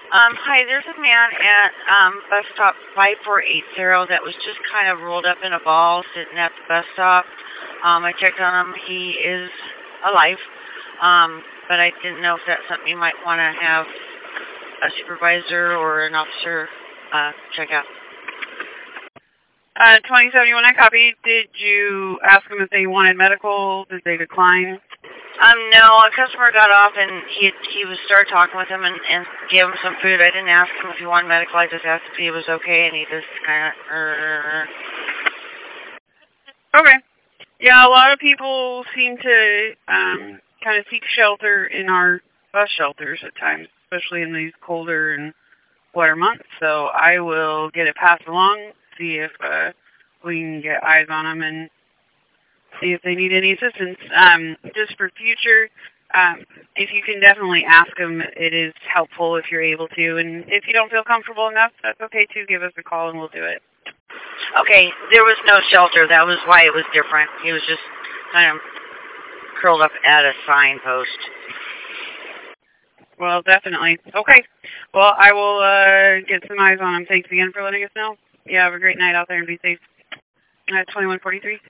Hi, there's a man at bus stop 5480 that was just kind of rolled up in a ball sitting at the bus stop. I checked on him. He is alive, but I didn't know if that's something you might want to have a supervisor or an officer check out. 2071, I copied. Did you ask them if they wanted medical? Did they decline? No, a customer got off and he started talking with him and gave him some food. I didn't ask him if he wanted medical. I just asked if he was okay, and he just kind of. Okay. Yeah, a lot of people seem to kind of seek shelter in our bus shelters at times, especially in these colder and wetter months. So I will get it passed along, see if we can get eyes on them and see if they need any assistance. Just for future, if you can definitely ask them, it is helpful if you're able to. And if you don't feel comfortable enough, that's okay too. Give us a call and we'll do it. Okay, there was no shelter. That was why it was different. He was just kind of curled up at a signpost. Well, definitely. Okay. Well, I will get some eyes on him. Thanks again for letting us know. You have a great night out there and be safe. 2143.